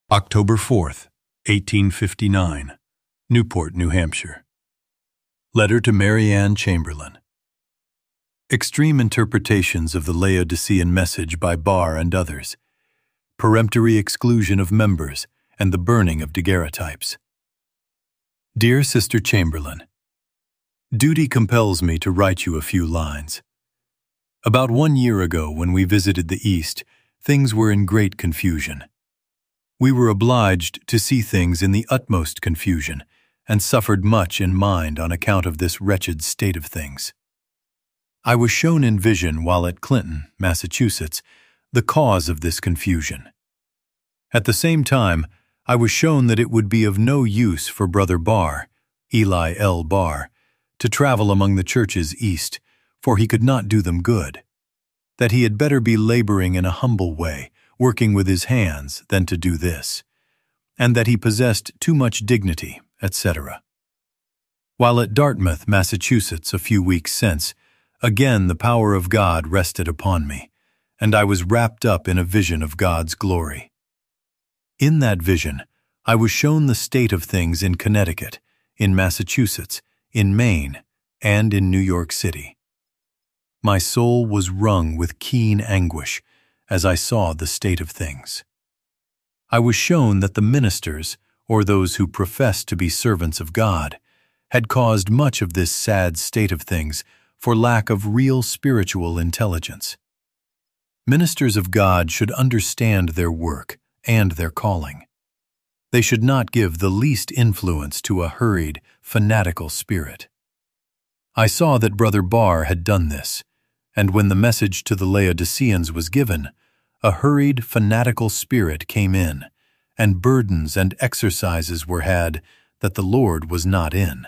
October 4th, 1859, Newport, New Hampshire. Letter to Mary Ann Chamberlain. Extreme interpretations of the Laodicean message by Barr and others. Peremptory exclusion of members and the burning of daguerreotypes. Dear Sister Chamberlain, duty compels me to write you a few lines. About 1 year ago, when we visited the East, things were in great confusion. We were obliged to see things in the utmost confusion, and suffered much in mind on account of this wretched state of things. I was shown in vision while at Clinton, Massachusetts, the cause of this confusion. At the same time, I was shown that it would be of no use for Brother Barr, Eli L. Barr, to travel among the churches East, for he could not do them good, that he had better be laboring in a humble way, working with his hands, than to do this, and that he possessed too much dignity, etc. While at Dartmouth, Massachusetts, a few weeks since, again the power of God rested upon me, and I was wrapped up in a vision of God's glory. In that vision, I was shown the state of things in Connecticut, in Massachusetts, in Maine, and in New York City. My soul was wrung with keen anguish as I saw the state of things. I was shown that the ministers, or those who professed to be servants of God, had caused much of this sad state of things for lack of real spiritual intelligence. Ministers of God should understand their work and their calling. They should not give the least influence to a hurried, fanatical spirit. I saw that Brother Barr had done this, and when the message to the Laodiceans was given, a hurried, fanatical spirit came in, and burdens and exercises were had that the Lord was not in.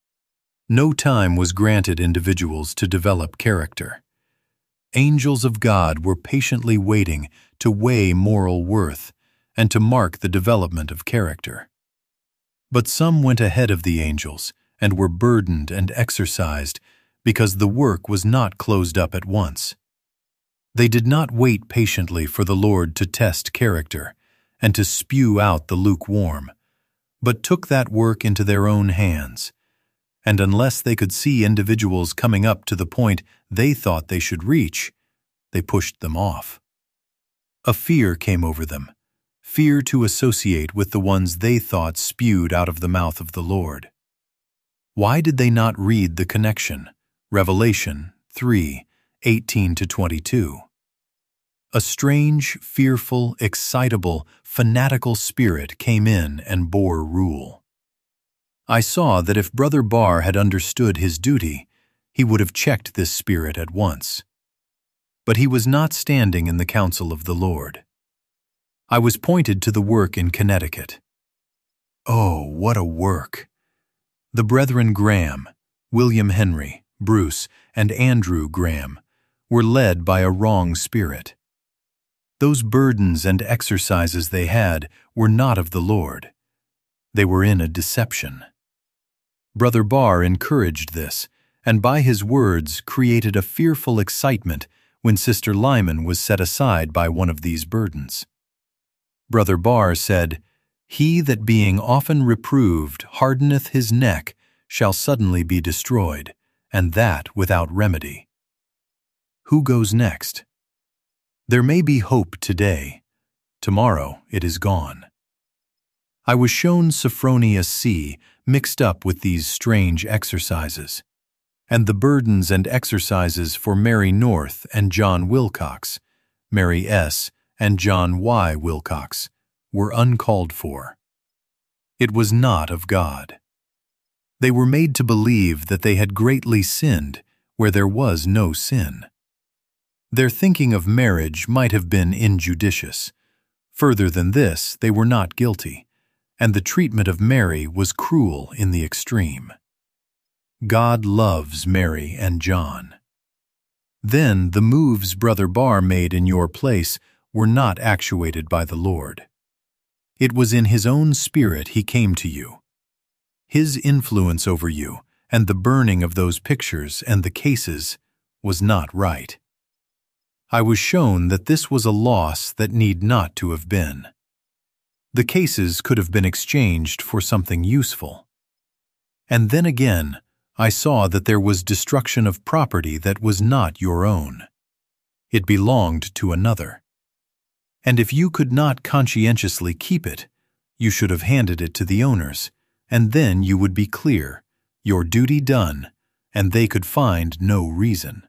No time was granted individuals to develop character. Angels of God were patiently waiting to weigh moral worth and to mark the development of character. But some went ahead of the angels and were burdened and exercised because the work was not closed up at once. They did not wait patiently for the Lord to test character and to spew out the lukewarm, but took that work into their own hands, and unless they could see individuals coming up to the point they thought they should reach, they pushed them off. A fear came over them, fear to associate with the ones they thought spewed out of the mouth of the Lord. Why did they not read the connection? Revelation 3:18-22. A strange, fearful, excitable, fanatical spirit came in and bore rule. I saw that if Brother Barr had understood his duty, he would have checked this spirit at once. But he was not standing in the counsel of the Lord. I was pointed to the work in Connecticut. Oh, what a work! The Brethren Graham, William Henry, Bruce, and Andrew Graham were led by a wrong spirit. Those burdens and exercises they had were not of the Lord. They were in a deception. Brother Barr encouraged this, and by his words created a fearful excitement when Sister Lyman was set aside by one of these burdens. Brother Barr said, "He that being often reproved hardeneth his neck shall suddenly be destroyed, and that without remedy." Who goes next? There may be hope today. Tomorrow it is gone. I was shown Sophronia C. mixed up with these strange exercises, and the burdens and exercises for Mary North and John Wilcox, Mary S. and John Y. Wilcox, were uncalled for. It was not of God. They were made to believe that they had greatly sinned where there was no sin. Their thinking of marriage might have been injudicious. Further than this, they were not guilty, and the treatment of Mary was cruel in the extreme. God loves Mary and John. Then the moves Brother Barr made in your place were not actuated by the Lord. It was in his own spirit he came to you. His influence over you and the burning of those pictures and the cases was not right. I was shown that this was a loss that need not to have been. The cases could have been exchanged for something useful. And then again, I saw that there was destruction of property that was not your own. It belonged to another. And if you could not conscientiously keep it, you should have handed it to the owners, and then you would be clear, your duty done, and they could find no reason.